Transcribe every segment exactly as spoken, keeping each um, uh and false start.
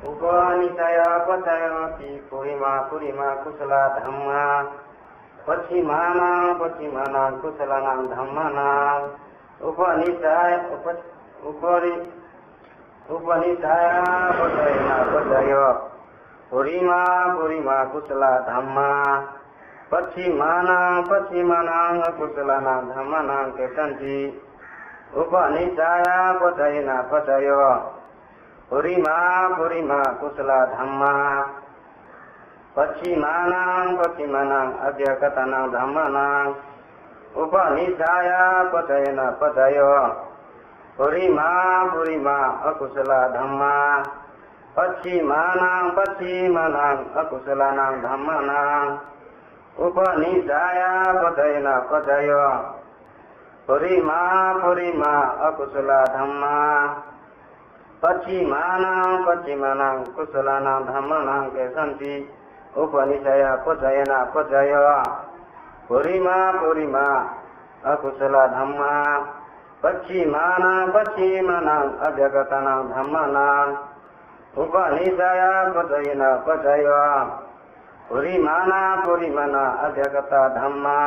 Upanisaya Patayati Purima Purima Kusala Dhamma Pachimana Pachimana Kusalana Dhammana Upanisaya Upari Upanisaya Patayana Pataya Purima Purima Kusala Dhamma Pachimana Pachimana Kusalana Dhammana Kesanti Upanisaya Patayana Pataya Purima Purima Kusala Dhamma Pachimana Pachimana Adhyakatana Dhammana Upanisaya Patayana Pataya Purima Purima Akusala Dhamma Pachimana Pachimana Akusalana Dhammana Upanisaya Patayana Pataya Purima Purima Akusala Dhamma Pachimana Pachimana Kusalana Dhammana Kesanti Upanisaya Patayana Pataya Purima Purima Akusala Dhamma Pachimana Pachimana Adhyakatana Dhammana Upanisaya Patayana Pataya Purimana Purimana Adhyakata Dhamma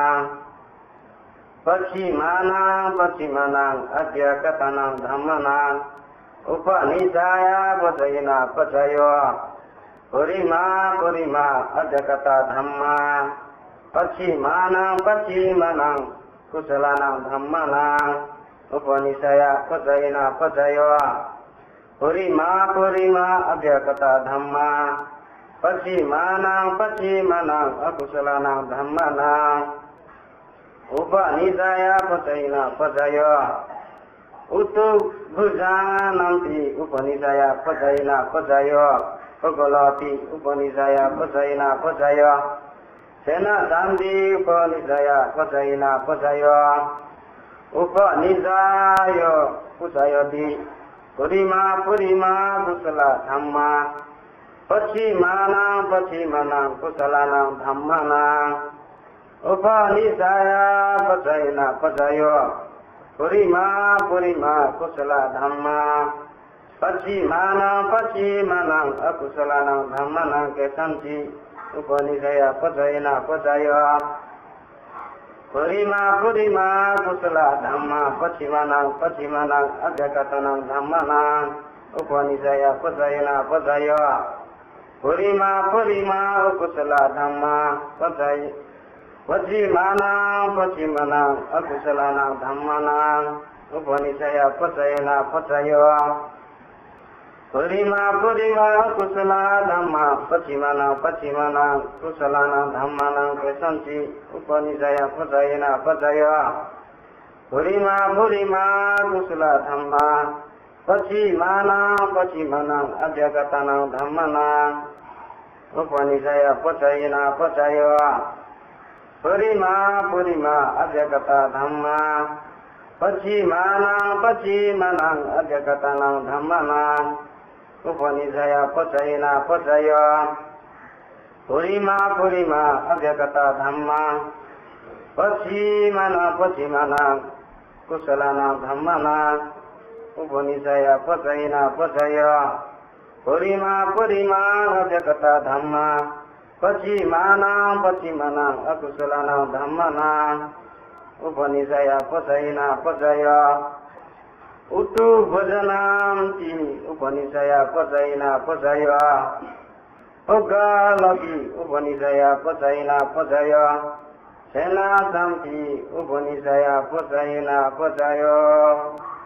Pachimana Pachimana Adhyakatana Dhammana Upanisaya Patayana Pataya Purima Purima Adhyakata Dhamma Pachimana Pachimana Kusalana Dhammana Upanisaya Patayana Pataya Purima Purima Adhyakata Dhamma Pachimana Pachimana Akusalana Dhammana Upanisaya Patayana Pataya Utu Bhujananti Upanisaya Patayana Pataya Ugalati Upanisaya Patayana Pataya Sena Sandhi Upanisaya Patayana Pataya Upanisaya Kusayati Purima Purima Kusala Dhamma Pachimana Pachimana Kusalana Dhammana Upanisaya Patayana Pataya Purima Purima Kusala Dhamma Pachimana Pachimana Akusalana Dhammana Kesanti Upanisaya Patayana Pataya Purima Purima Kusala Dhamma Pachimana Pachimana Adhyakatana Dhammana Upanisaya Patayana Pataya Purima Purima Kusala Dhamma Pataya Pachimana Pachimana Akusalana Dhammana Upanisaya Patayana Pataya Purima Purima Kusala Dhamma Pachimana Pachimana Kusalana Dhammana Kesanti Upanisaya Patayana Pataya Purima Purima Kusala Dhamma Pachimana Pachimana Adhyakatana Dhammana Upanisaya Patayana Pataya Purima Purima Adhyakata Dhamma Pachimana Pachimana Adhyakatana Dhammana Upanisaya Patayana Pataya Purima Purima Adhyakata Dhamma Pachimana Pachimana Kusalana Dhammana Upanisaya Patayana Pataya Purima Purima Adhyakata Dhamma Pachimana Pachimana Akusalana Dhammana Upanisaya Patayana Pataya Utu Bhajananti Upanisaya Patayana Pataya Ugalati Upanisaya Patayana Pataya Sena Samti Upanisaya Patayana Pataya